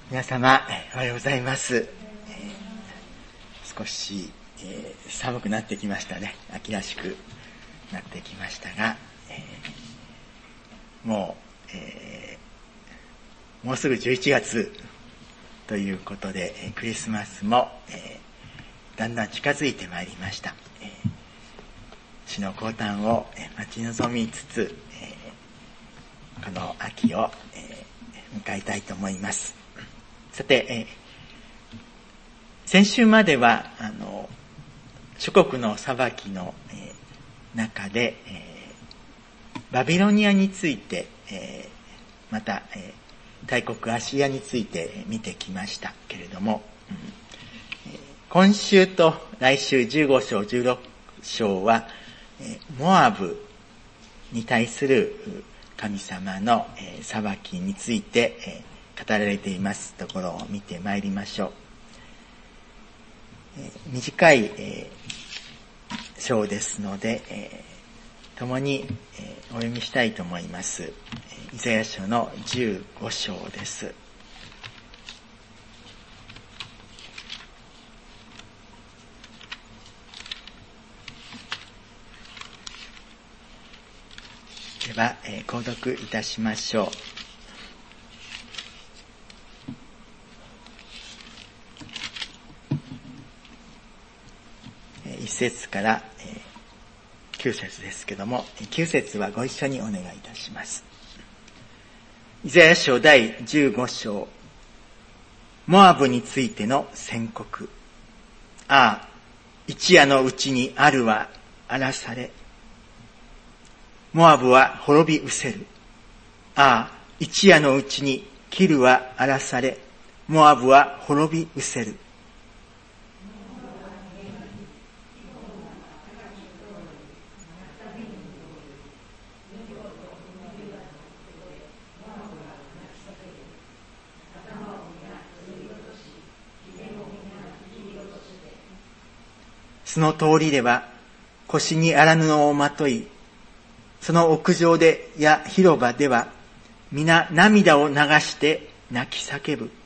皆様おはようございます。少し、寒くなってきましたね。秋らしくなってきましたが、もうすぐ11月ということで、クリスマスも、だんだん近づいてまいりました。死の降誕を待ち望みつつ、この秋を、迎えたいと思います。さて、先週までは諸国の裁きの、中で、バビロニアについて、また、大国アシリアについて見てきましたけれども、今週と来週15章16章は、モアブに対する神様の裁きについて語られていますところを見てまいりましょう。短い章ですので、共にお読みしたいと思います。イザヤ書の15章です。では、購読いたしましょう。1節から9節ですけども、9節はご一緒にお願いいたします。イザヤ書第15章、モアブについての宣告。ああ、一夜のうちにアルは荒らされ、モアブは滅び失せる。ああ、一夜のうちにキルは荒らされ、モアブは滅び失せる。その通りでは腰に荒布をまとい、その屋上でや広場では皆涙を流して泣き叫ぶ。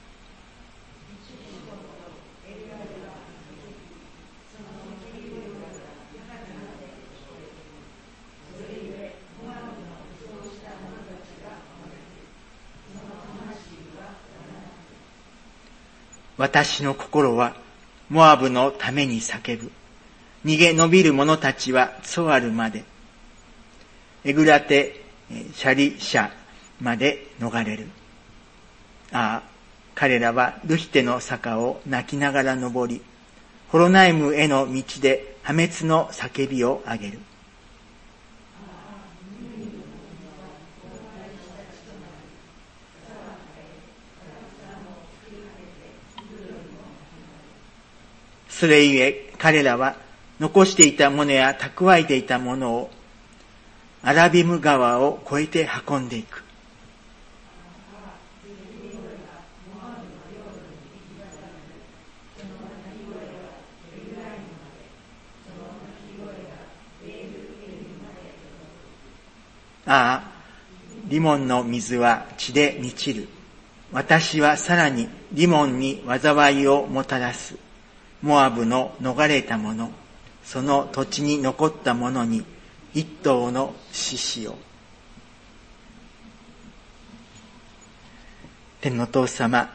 私の心はモアブのために叫ぶ。逃げ延びる者たちはツォアルまで、エグラテシャリシャまで逃れる。ああ、彼らはルヒテの坂を泣きながら登り、ホロナイムへの道で破滅の叫びを上げる。それゆえ彼らは残していたものや蓄えていたものをアラビム川を越えて運んでいく。ああ、リモンの水は血で満ちる。私はさらにリモンに災いをもたらす。モアブの逃れた者、その土地に残った者に一頭の獅子を。天の父様、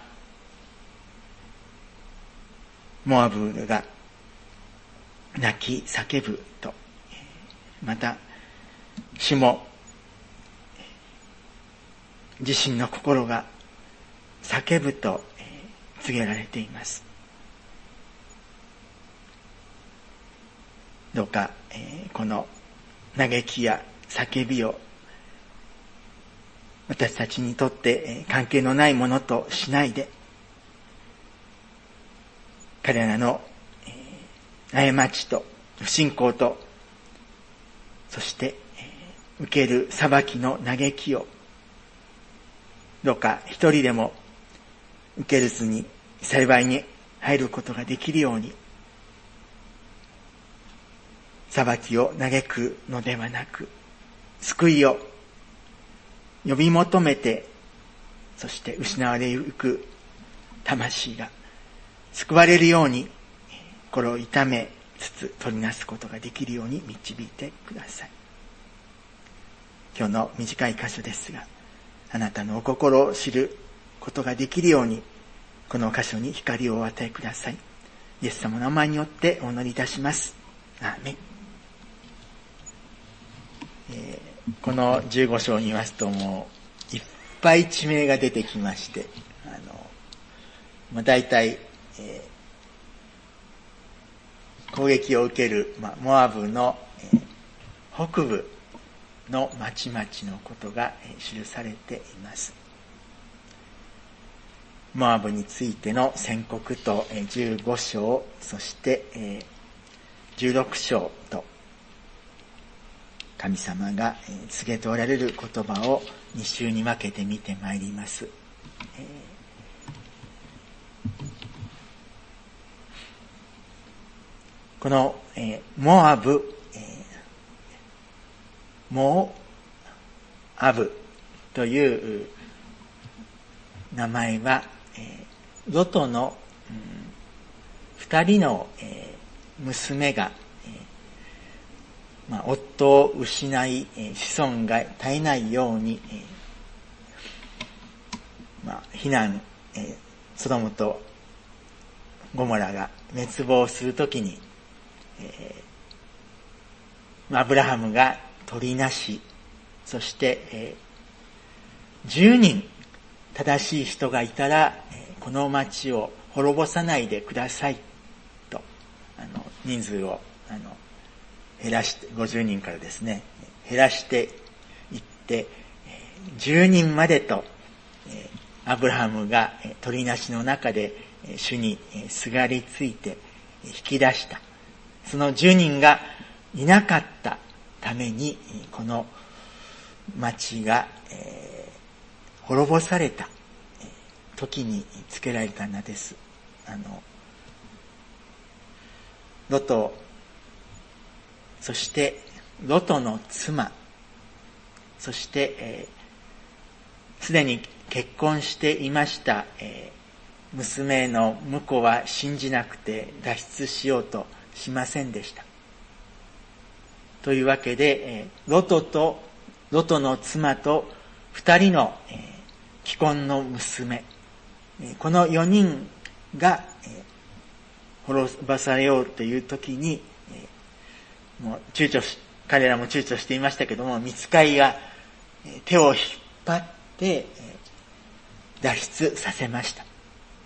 モアブが泣き叫ぶと、また主も自身の心が叫ぶと告げられています。どうか、この嘆きや叫びを私たちにとって関係のないものとしないで、彼らの過ちと不信仰と、そして受ける裁きの嘆きをどうか一人でも受けずに幸いに入ることができるように、裁きを嘆くのではなく、救いを呼び求めて、そして失われゆく魂が救われるように、心を痛めつつ取りなすことができるように導いてください。今日の短い箇所ですが、あなたのお心を知ることができるように、この箇所に光をお与えください。イエス様の名前によってお祈りいたします。アーメン。この15章を見ますと、もういっぱい地名が出てきまして、だいたい攻撃を受ける、モアブの、北部の町々のことが、記されています。モアブについての宣告と、15章、そして、16章と神様が告げておられる言葉を2週に分けて見てまいります。この、モアブ、モアブという名前は、ロトの2人の娘が、夫を失い子孫が絶えないように、避難、ソドムとゴモラが滅亡するときに、アブラハムが取りなし、そして、10人正しい人がいたら、この町を滅ぼさないでくださいと、人数を減らして、50人からですね、減らしていって、10人までと、アブラハムが取りなしの中で主にすがりついて引き出した。その10人がいなかったために、この町が滅ぼされた時につけられた名です。ロト、そしてロトの妻、そしてすでに結婚していました、娘の婿は信じなくて脱出しようとしませんでした。というわけで、ロトの妻と2人の既婚の娘、この4人が滅ぼされようという時に、もう彼らも躊躇していましたけども、御使いが手を引っ張って脱出させました。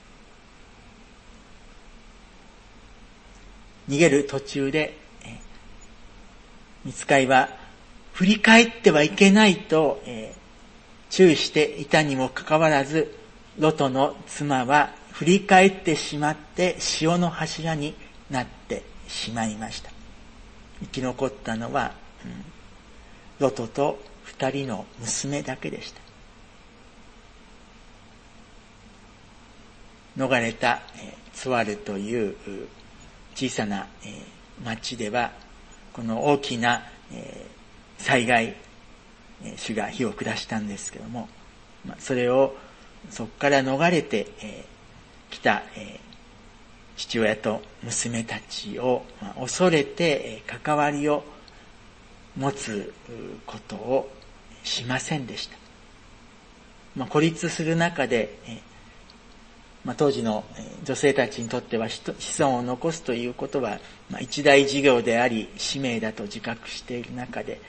逃げる途中で、御使いは振り返ってはいけないと、注意していたにもかかわらず、ロトの妻は振り返ってしまって潮の柱になってしまいました。生き残ったのは、ロトと2人の娘だけでした。逃れたツワルという小さな町では、この大きな災害、主が火を下したんですけども、そこから逃れてきた父親と娘たちを恐れて関わりを持つことをしませんでした。孤立する中で、当時の女性たちにとっては子孫を残すということは一大事業であり使命だと自覚している中で、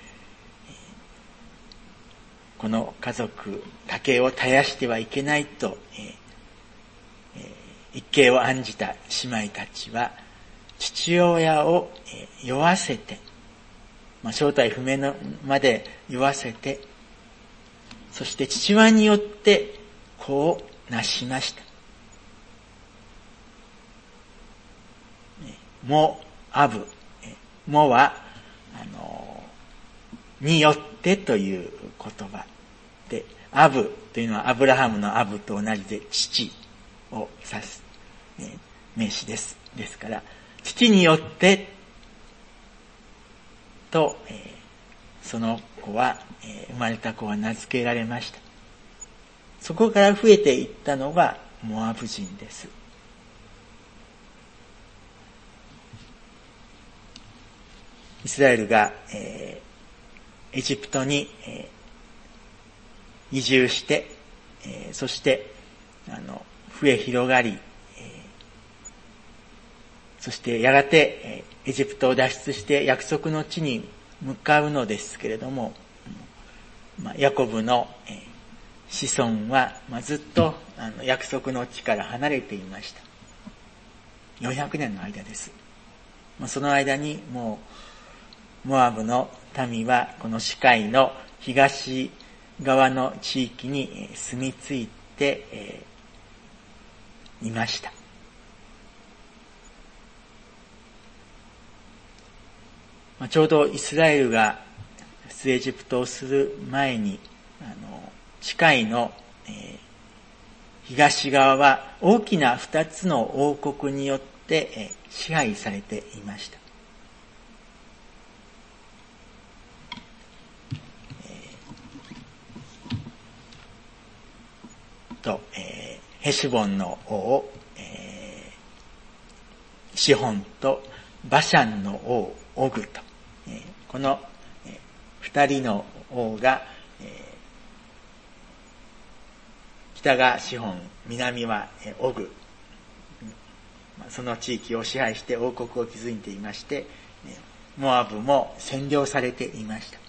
この家計を絶やしてはいけないと、一計を案じた姉妹たちは父親を酔わせて、正体不明のまで酔わせて、そして父親によって子をなしました。モアブ、モはによってという言葉で、アブというのはアブラハムのアブと同じで父を指す名詞です。ですから父によってと、その子は、生まれた子は名付けられました。そこから増えていったのがモアブ人です。イスラエルが、エジプトに、移住して、そして増え広がり、そしてやがてエジプトを脱出して約束の地に向かうのですけれども、ヤコブの子孫はずっと約束の地から離れていました。400年の間です。その間にもうモアブの民はこの死海の東側の地域に住み着いていました。ちょうどイスラエルが出エジプトをする前に地海の東側は大きな2つの王国によって支配されていました。ヘシュボンの王、シホンとバシャンの王オグと、この2人の王が、北がシホン、南はオグ、その地域を支配して王国を築いていまして、モアブも占領されていました。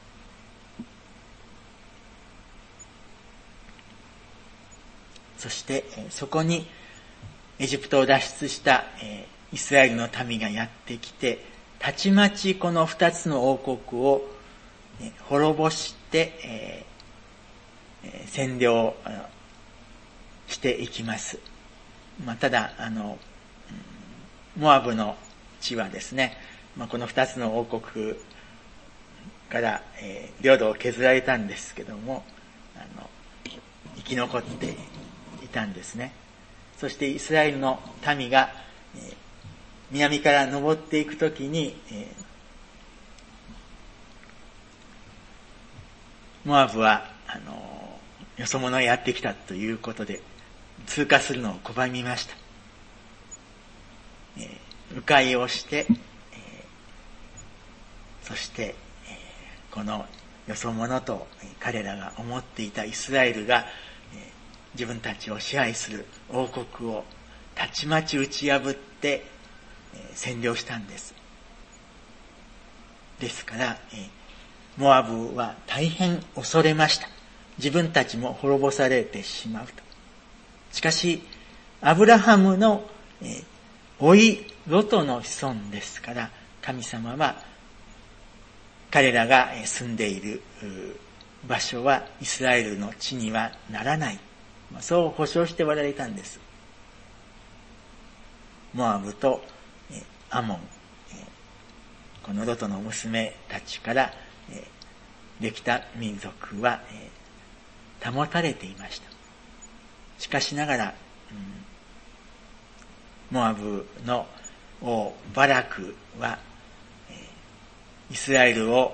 そしてそこにエジプトを脱出したイスラエルの民がやってきて、たちまちこの2つの王国を滅ぼして占領していきます。ただモアブの地はですね、この2つの王国から領土を削られたんですけども、生き残っていたんですね。そしてイスラエルの民が南から登っていくときにモアブはよそ者がやってきたということで通過するのを拒みました。迂回をして、そしてこのよそ者と彼らが思っていたイスラエルが自分たちを支配する王国をたちまち打ち破って占領したんです。ですからモアブは大変恐れました。自分たちも滅ぼされてしまうと。しかしアブラハムの甥いロトの子孫ですから、神様は彼らが住んでいる場所はイスラエルの地にはならない、そう保証しておられたんです。モアブとアモン、このロトの娘たちからできた民族は保たれていました。しかしながら、モアブの王バラクはイスラエルを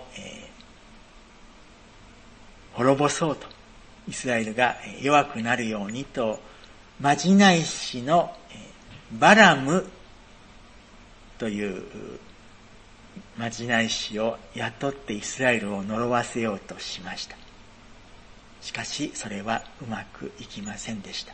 滅ぼそうと、イスラエルが弱くなるようにと、まじない師のバラムというまじない師を雇ってイスラエルを呪わせようとしました。しかしそれはうまくいきませんでした。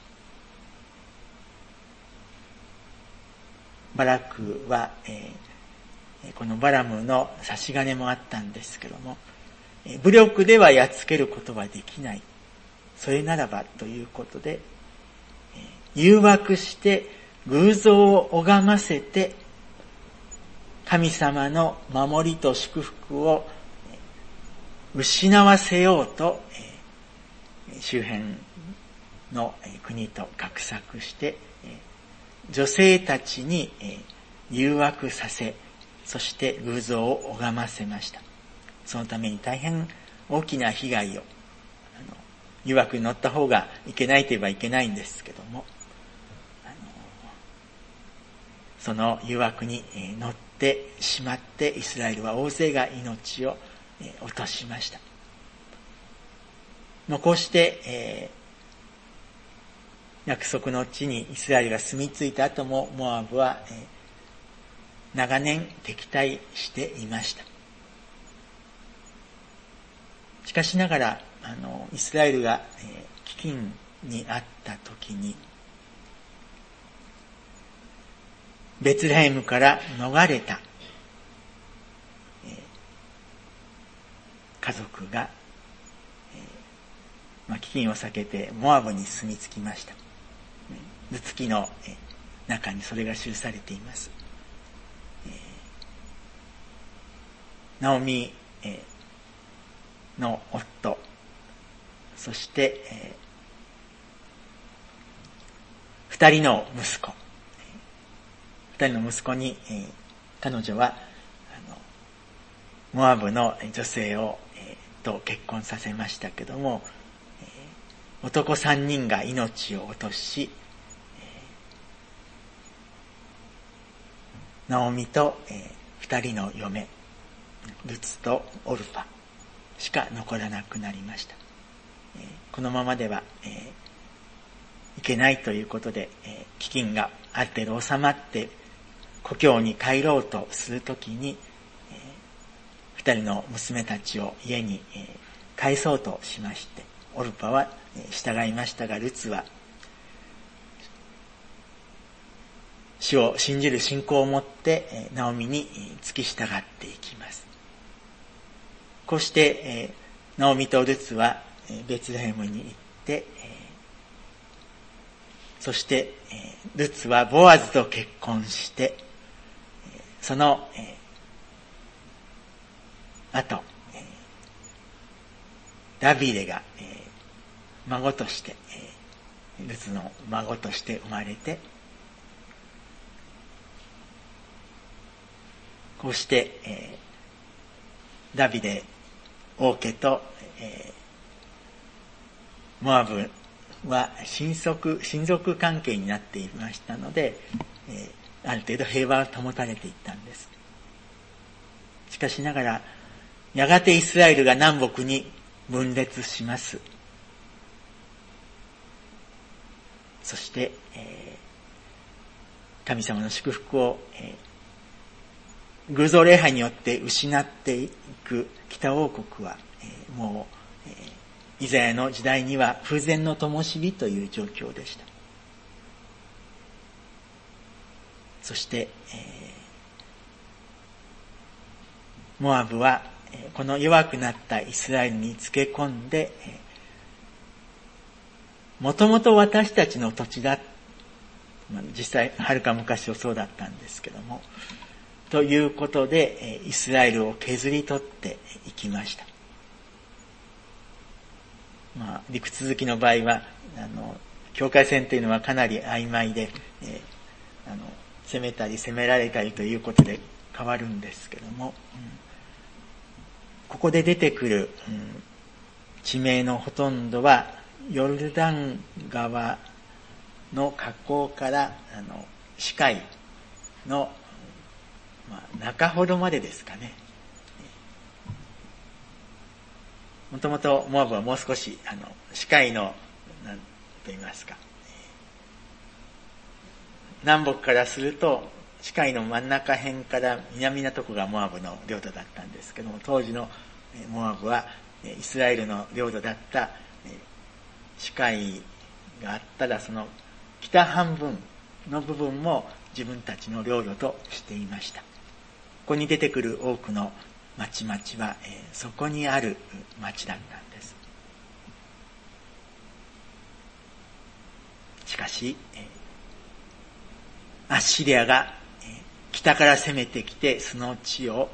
バラクは、このバラムの差し金もあったんですけども、武力ではやっつけることはできない。それならばということで、誘惑して偶像を拝ませて、神様の守りと祝福を失わせようと、周辺の国と画策して、女性たちに誘惑させ、そして偶像を拝ませました。そのために大変大きな被害を、誘惑に乗った方がいけないと言えばいけないんですけども、その誘惑に乗ってしまってイスラエルは大勢が命を落としました。こうして、 約束の地にイスラエルが住み着いた後もモアブは、長年敵対していました。しかしながらイスラエルが、飢饉にあった時にベツレヘムから逃れた、家族が、飢饉を避けてモアブに住み着きました。ルツ記の中にそれが記されています。ナオミの夫、そして二人の息子に彼女はモアブの女性と結婚させましたけども、男3人が命を落とし、ナオミと2人の嫁、ルツとオルパしか残らなくなりました。このままではいけないということで、飢饉がある程度収まって故郷に帰ろうとするときに、2人の娘たちを家に帰そうとしまして、オルパは従いましたが、ルツは主を信じる信仰を持ってナオミに付き従っていきます。こうしてナオミとルツはベツレヘムに行って、そしてルツはボアズと結婚して、その後ダビデが孫としてルツの孫として生まれて、こうしてダビデ王家とモアブは親族関係になっていましたので、ある程度平和を保たれていったんです。しかしながらやがてイスラエルが南北に分裂します。そして、神様の祝福を、偶像礼拝によって失っていく北王国は、もう、イザヤの時代には風前の灯火という状況でした。そして、モアブはこの弱くなったイスラエルにつけ込んで、もともと私たちの土地だ、実際はるか昔はそうだったんですけども、ということでイスラエルを削り取っていきました。陸続きの場合は境界線というのはかなり曖昧で、攻めたり攻められたりということで変わるんですけども、ここで出てくる、地名のほとんどはヨルダン川の河口から死海の、中ほどまでですかね。もともとモアブはもう少し死海の何と言いますか、南北からすると死海の真ん中辺から南のとこがモアブの領土だったんですけども、当時のモアブはイスラエルの領土だった死海があったら、その北半分の部分も自分たちの領土としていました。ここに出てくる多くの町々は、そこにある町だったんです。しかし、アッシリアが北から攻めてきてその地を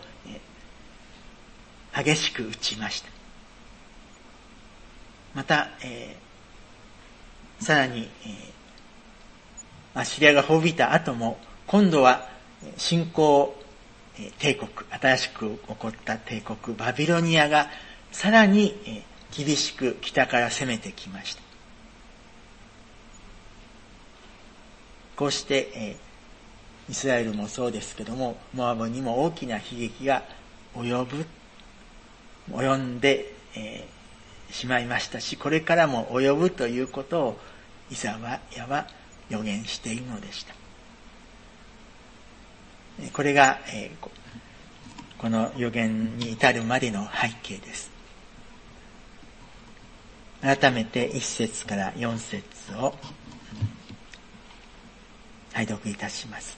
激しく打ちました。また、さらに、アッシリアが滅びた後も今度は新興帝国、新しく起こった帝国バビロニアがさらに厳しく北から攻めてきました。こうしてイスラエルもそうですけども、モアブにも大きな悲劇が及んでしまいましたし、これからも及ぶということをイザヤは予言しているのでした。これがこの予言に至るまでの背景です。改めて1節から4節を拝読いたします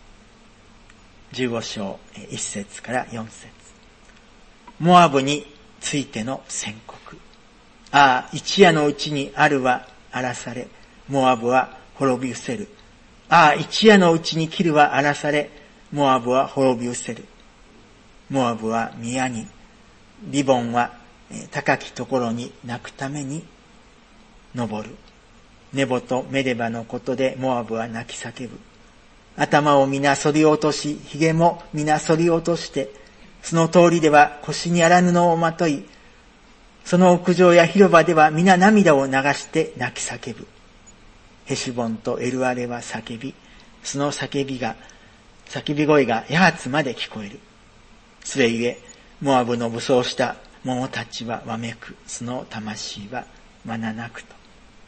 。15章1節から4節。モアブについての宣告。ああ、一夜のうちにアルは荒らされ、モアブは滅び失せる。ああ、一夜のうちにキルは荒らされ、モアブは滅び失せる。モアブは宮に、リボンは高きところに泣くために登る。ネボとメレバのことでモアブは泣き叫ぶ。頭を皆剃り落とし、髭も皆剃り落として、その通りでは腰に荒布をまとい、その屋上や広場では皆涙を流して泣き叫ぶ。ヘシボンとエルアレは叫び、その叫び声がヤハツまで聞こえる。それゆえ、モアブの武装した者たちはわめく、その魂はまななくと。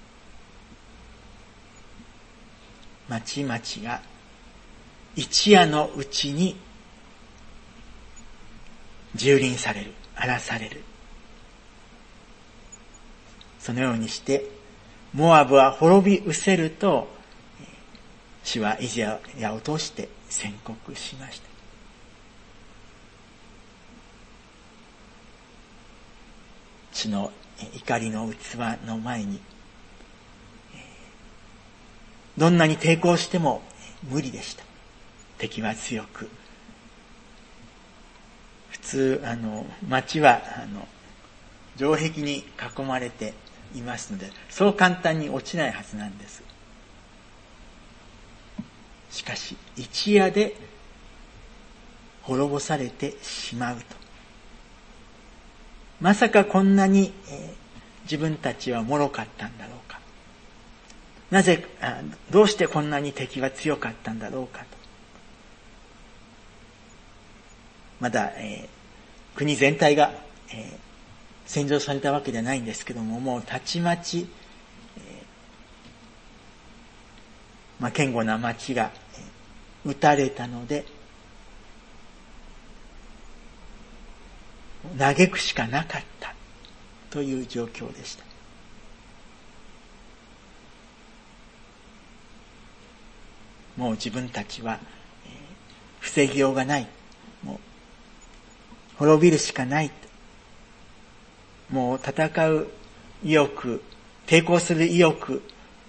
町々が一夜のうちに蹂躙される、荒らされる。そのようにして、モアブは滅び失せると、主はイザヤを通して宣告しました。主の怒りの器の前に、どんなに抵抗しても無理でした。敵は強く。普通、町は、城壁に囲まれていますので、そう簡単に落ちないはずなんです。しかし、一夜で滅ぼされてしまうと。まさかこんなに、自分たちは脆かったんだろうか。なぜ、どうしてこんなに敵は強かったんだろうかと。まだ、国全体が、占領されたわけではないんですけども、もうたちまち、堅固な町が、撃たれたので、嘆くしかなかったという状況でした。もう自分たちは、防ぎようがない。もう滅びるしかない。もう戦う意欲、抵抗する意欲、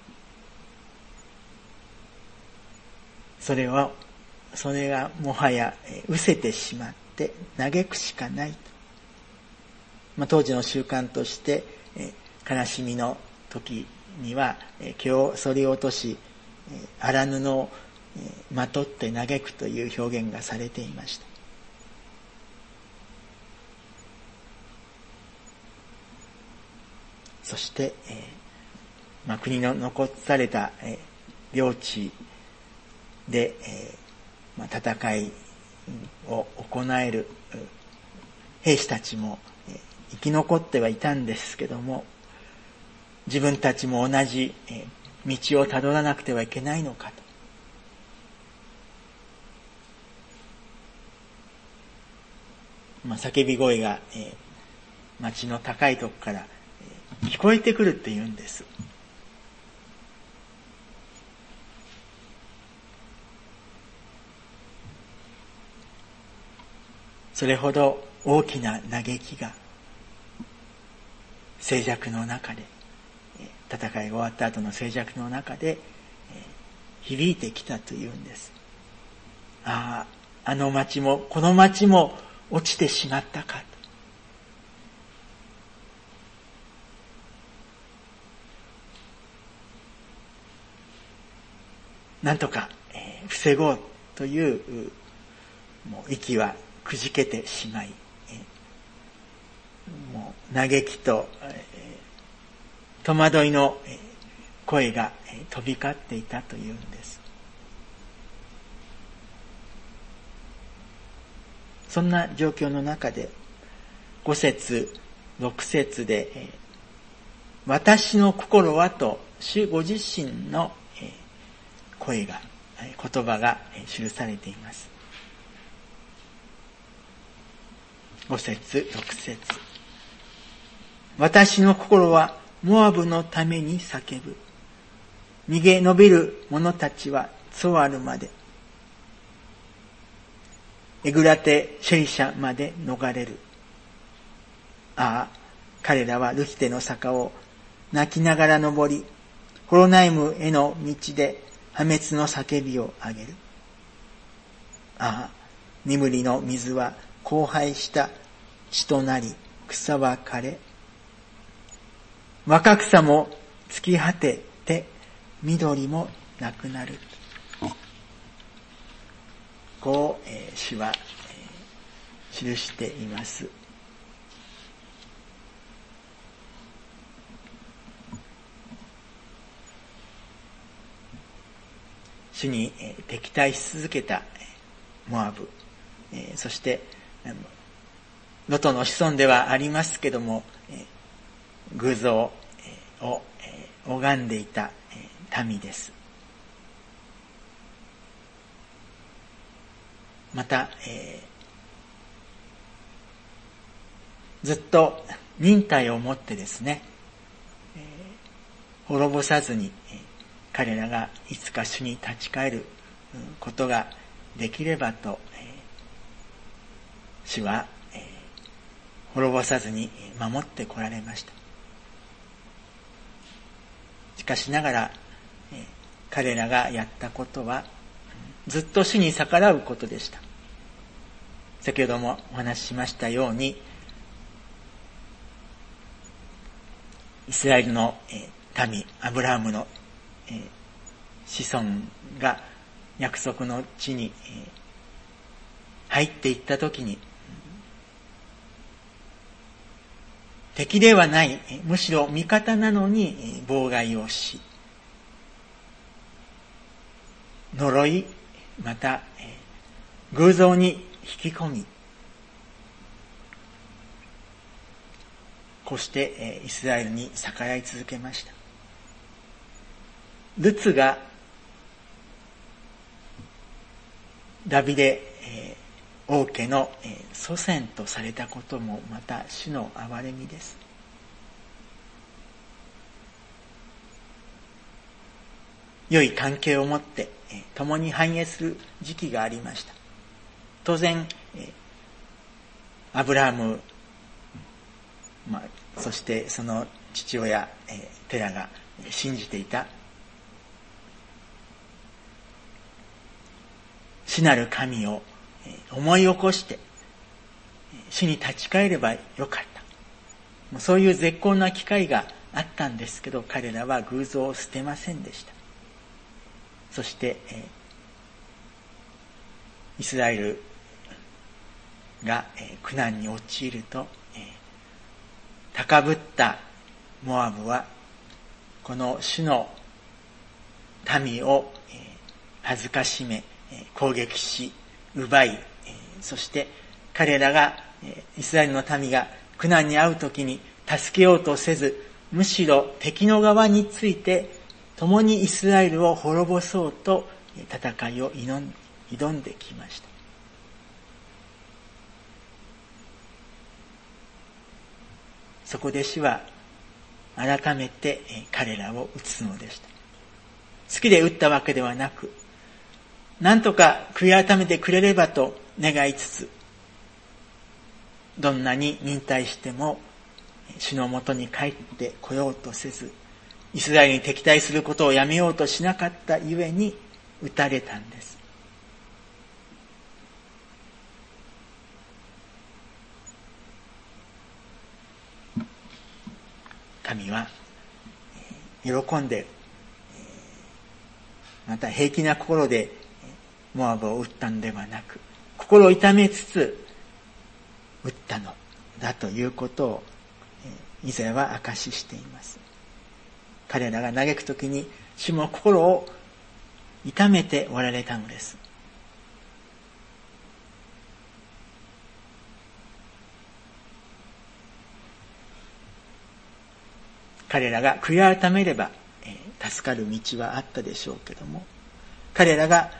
それがもはや失せてしまって嘆くしかないと。当時の習慣として、悲しみの時には毛を剃り落とし、荒布をまとって嘆くという表現がされていました。そして、国の残された、領地で、戦いを行える兵士たちも、生き残ってはいたんですけども、自分たちも同じ、道をたどらなくてはいけないのかと。叫び声が、町の高いとこから、聞こえてくるって言うんです。それほど大きな嘆きが静寂の中で、戦いが終わった後の静寂の中で響いてきたというんです。ああ、あの町もこの町も落ちてしまったかと。なんとか防ごうというもう息はくじけてしまい、もう嘆きと戸惑いの声が飛び交っていたというんです。そんな状況の中で5節6節で私の心はと主ご自身の声が、言葉が記されています。5節、6節。私の心はモアブのために叫ぶ。逃げ延びる者たちはツォアルまで、エグラテシェリシャまで逃れる。ああ、彼らはルヒテの坂を泣きながら登り、ホロナイムへの道で破滅の叫びを上げる。ああ、ニムリの水は荒廃した地となり、草は枯れ、若草も尽き果てて、緑もなくなる。こう、詩は、記しています。主に敵対し続けたモアブ、そしてロトの子孫ではありますけども、偶像を拝んでいた民です。また、ずっと忍耐を持ってですね、滅ぼさずに、彼らがいつか主に立ち返ることができればと、主は、滅ぼさずに守ってこられました。しかしながら、彼らがやったことはずっと主に逆らうことでした。先ほどもお話ししましたように、イスラエルの民アブラハムの子孫が約束の地に入っていったときに、敵ではない、むしろ味方なのに妨害をし、呪い、また偶像に引き込み、こうしてイスラエルに逆らい続けました。ルツがダビデ王家の祖先とされたこともまた主の憐れみです。良い関係を持って共に繁栄する時期がありました。当然アブラハム、そしてその父親テラが信じていた主なる神を思い起こして主に立ち返ればよかった。そういう絶好な機会があったんですけど、彼らは偶像を捨てませんでした。そしてイスラエルが苦難に陥ると、高ぶったモアブはこの主の民を恥ずかしめ、攻撃し奪い、そして彼らがイスラエルの民が苦難に遭うときに助けようとせず、むしろ敵の側について共にイスラエルを滅ぼそうと戦いを挑んできました。そこで主は改めて彼らを討つのでした。好きで撃ったわけではなく、なんとか悔い改めてくれればと願いつつ、どんなに忍耐しても主のもとに帰ってこようとせず、イスラエルに敵対することをやめようとしなかったゆえに撃たれたんです。神は喜んで、また平気な心でモアブを撃ったんではなく、心を痛めつつ撃ったのだということをイザヤは証ししています。彼らが嘆くときに主も心を痛めておられたのです。彼らが悔い改めれば、 助かる道はあったでしょうけども、彼らが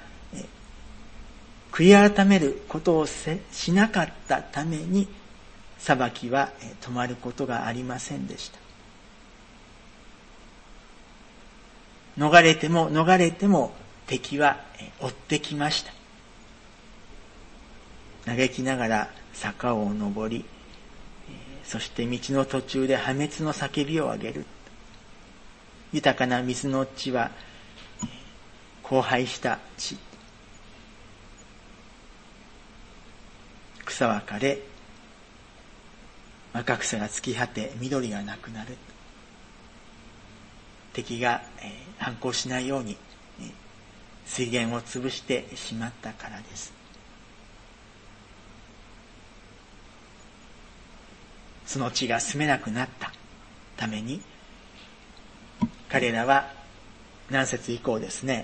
悔い改めることをしなかったために裁きは止まることがありませんでした。逃れても敵は追ってきました。嘆きながら坂を登り、そして道の途中で破滅の叫びを上げる。豊かな水の地は荒廃した地。草は枯れ、若草が尽き果て、緑がなくなる。敵が反抗しないように水源を潰してしまったからです。その地が住めなくなったために、彼らは何節以降ですね、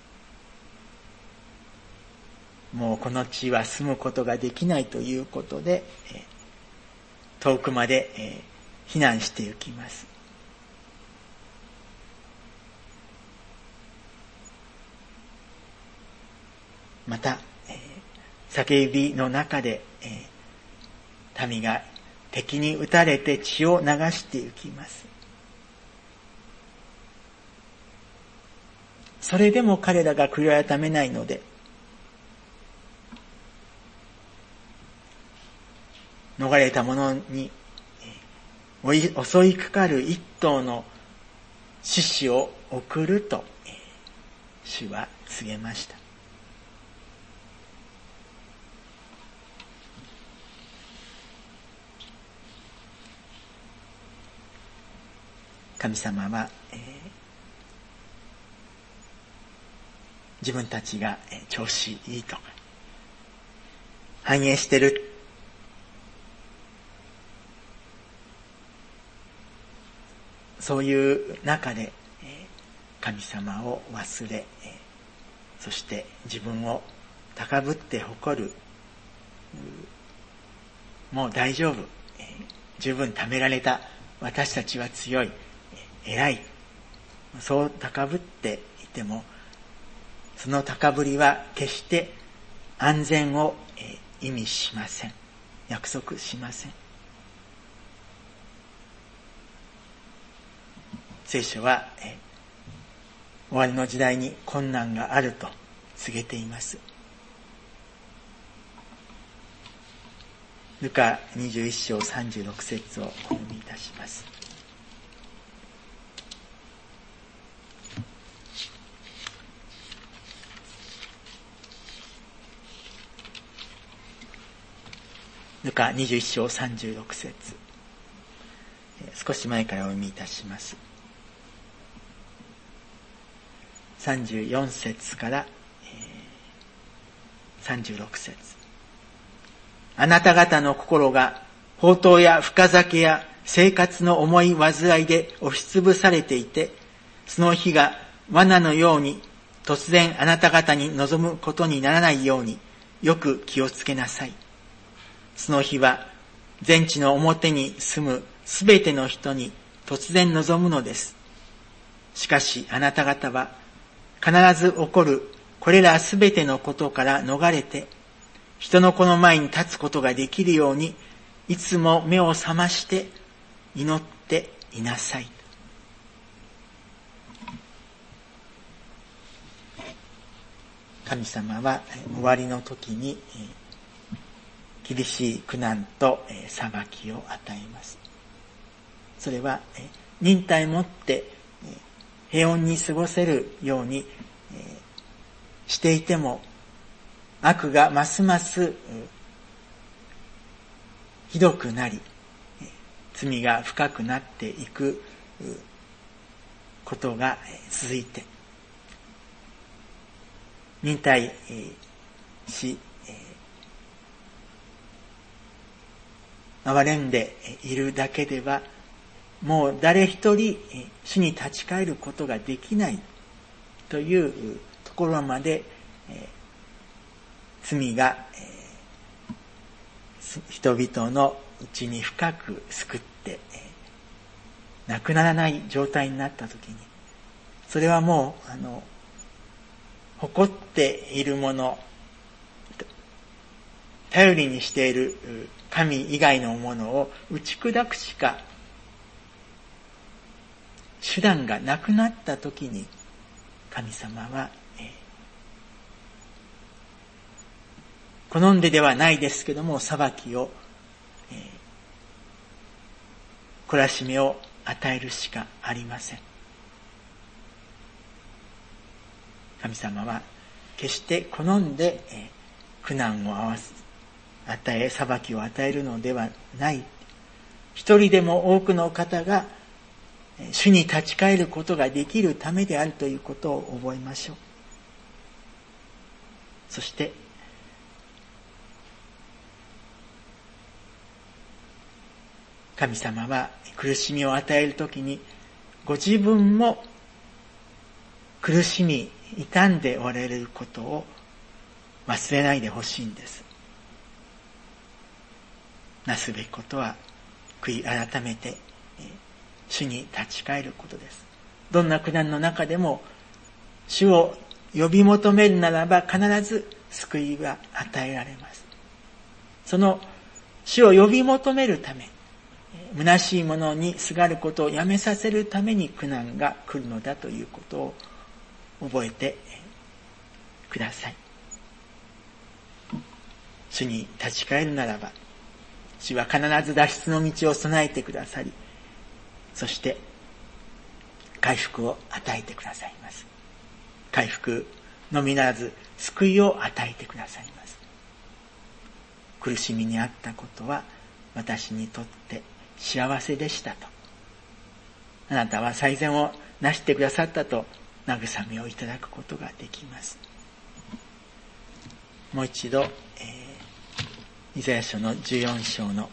もうこの地は住むことができないということで、遠くまで避難していきます。また、叫びの中で、民が敵に撃たれて血を流していきます。それでも彼らが悔い改めないので、逃れた者に襲いかかる一頭の獅子を送ると主は告げました。神様は、自分たちが調子いいとか繁栄してる、そういう中で神様を忘れ、そして自分を高ぶって誇る、もう大丈夫、十分貯められた、私たちは強い、偉い、そう高ぶっていても、その高ぶりは決して安全を意味しません。約束しません。聖書は終わりの時代に困難があると告げています。ルカ21章36節をお読みいたします。ルカ21章36節、少し前からお読みいたします。34節から36節。あなた方の心が放蕩や深酒や生活の重い煩いで押しつぶされていて、その日が罠のように突然あなた方に臨むことにならないようによく気をつけなさい。その日は全地の表に住むすべての人に突然臨むのです。しかしあなた方は必ず起こるこれらすべてのことから逃れて、人の子の前に立つことができるように、いつも目を覚まして祈っていなさい。神様は終わりの時に厳しい苦難と裁きを与えます。それは忍耐もって平穏に過ごせるようにしていても、悪がますますひどくなり、罪が深くなっていくことが続いて、忍耐し、憐れんでいるだけでは、もう誰一人主に立ち返ることができないというところまで、罪が人々のうちに深くすくってなくならない状態になったときに、 それはもう誇っているもの、頼りにしている神以外のものを打ち砕くしか手段がなくなったときに、神様は、好んでではないですけども、裁きを、懲らしめを与えるしかありません。神様は決して好んで、苦難を与え、裁きを与えるのではない。一人でも多くの方が主に立ち返ることができるためであるということを覚えましょう。そして神様は苦しみを与えるときにご自分も苦しみ傷んでおられることを忘れないでほしいんです。なすべきことは悔い改めて主に立ち返ることです。どんな苦難の中でも主を呼び求めるならば必ず救いは与えられます。その主を呼び求めるため、虚しいものにすがることをやめさせるために苦難が来るのだということを覚えてください。主に立ち返るならば主は必ず脱出の道を備えてくださり、そして回復を与えてくださいます。回復のみならず救いを与えてくださいます。苦しみにあったことは私にとって幸せでしたと、あなたは最善をなしてくださったと慰めをいただくことができます。もう一度、イザヤ書の14章の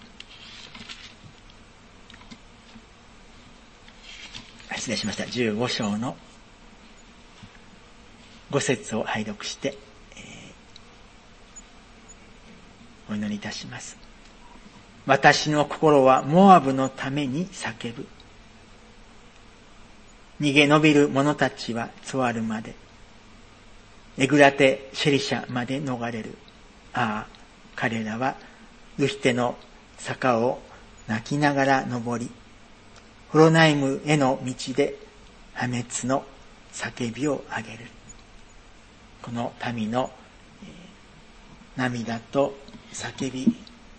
15章の5節を拝読して、お祈りいたします。私の心はモアブのために叫ぶ。逃げ延びる者たちはツワルまで、エグラテ・シェリシャまで逃れる。ああ、彼らはルヒテの坂を泣きながら登り、ホロナイムへの道で破滅の叫びを上げる。この民の涙と叫び、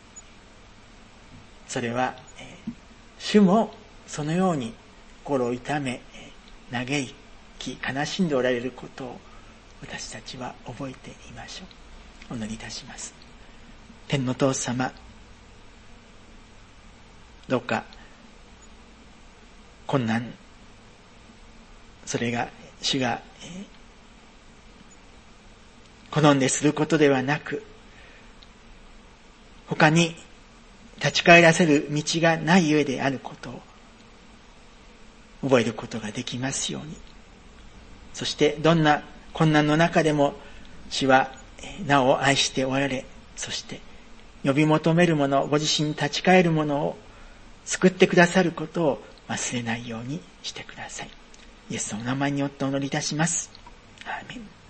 それは主もそのように心を痛め嘆き悲しんでおられることを私たちは覚えていましょう。お祈りいたします。天の父様、どうか困難、それが主が好んですることではなく、他に立ち返らせる道がないゆえであることを覚えることができますように。そしてどんな困難の中でも主はなお愛しておられ、そして呼び求める者、ご自身に立ち返る者を救ってくださることを忘れないようにしてください。イエスのお名前によってお祈りいたします。アーメン。